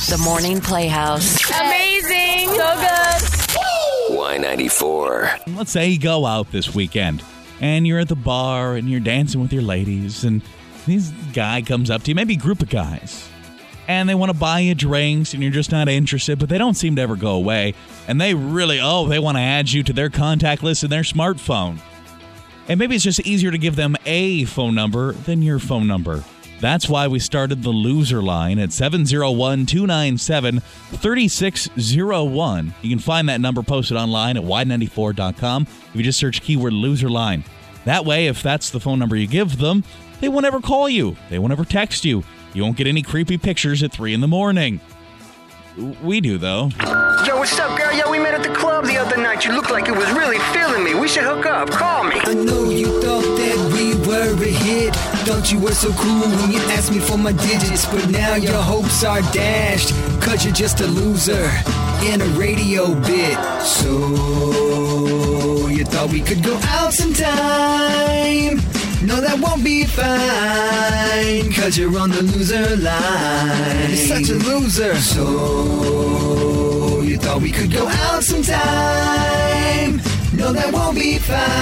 The Morning Playhouse. Amazing. So good. Y94. Let's say you go out this weekend and you're at the bar and you're dancing with your ladies and this guy comes up to you, maybe a group of guys, and they want to buy you drinks and you're just not interested, but they don't seem to ever go away. And they really, they want to add you to their contact list in their smartphone. And maybe it's just easier to give them a phone number than your phone number. That's why we started the loser line at 701-297-3601. You can find that number posted online at y94.com if you just search keyword loser line. That way, if that's the phone number you give them, they won't ever call you. They won't ever text you. You won't get any creepy pictures at 3 in the morning. We do, though. Yo, what's up, girl? Yo, we met at the club the other night. You looked like it was really feeling me. We should hook up. Call me. I know you thought that we were a hit. Thought you were so cool when you asked me for my digits. But now your hopes are dashed, 'cause you're just a loser in a radio bit. So you thought we could go out sometime. No, that won't be fine, 'cause you're on the loser line. You're such a loser. So you thought we could go out sometime. No, that won't be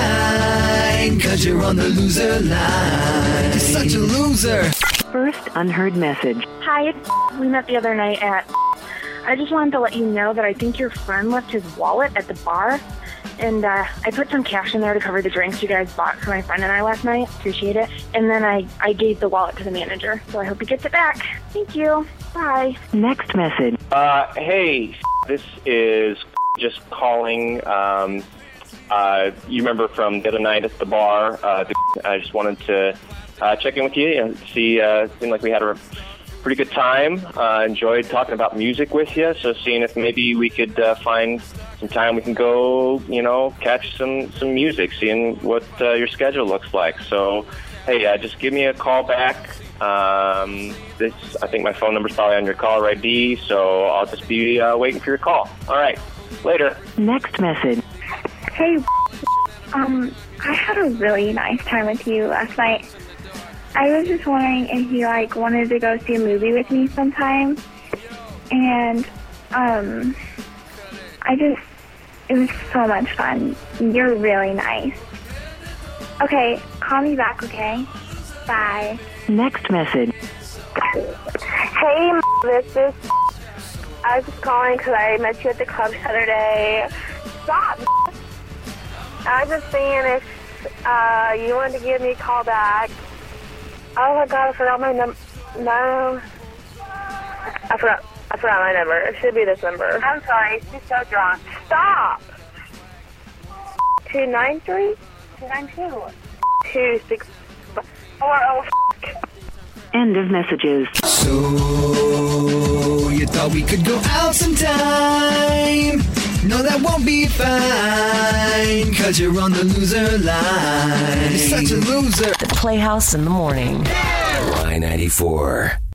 fine, 'cause you're on the loser line. You're such a loser. First unheard message. Hi, we met the other night at... I just wanted to let you know that I think your friend left his wallet at the bar. And I put some cash in there to cover the drinks you guys bought for my friend and I last night. Appreciate it. And then I gave the wallet to the manager. So I hope he gets it back. Thank you. Bye. Next message. Hey, this is just calling. You remember from the other night at the bar. I just wanted to check in with you and see. Seemed like we had a pretty good time. Enjoyed talking about music with you. So seeing if maybe we could find some time we can go, catch some music, seeing what your schedule looks like. So, hey, just give me a call back. I think my phone number's probably on your caller ID, so I'll just be waiting for your call. All right, later. Next message. Hey, I had a really nice time with you last night. I was just wondering if you, wanted to go see a movie with me sometime. And, it was so much fun. You're really nice. Okay, call me back, okay? Bye. Next message. Hey, this is... I was just calling because I met you at the club the other day. Stop. I was just seeing if you wanted to give me a call back. Oh my God, I forgot my number. No. I forgot my number. It should be this number. I'm sorry, she's so drunk. Stop! 293? 292. 264. End of messages. So you thought we could go out sometime. No, that won't be fine, 'cause you're on the loser line. You're such a loser. The Playhouse in the morning. Y94.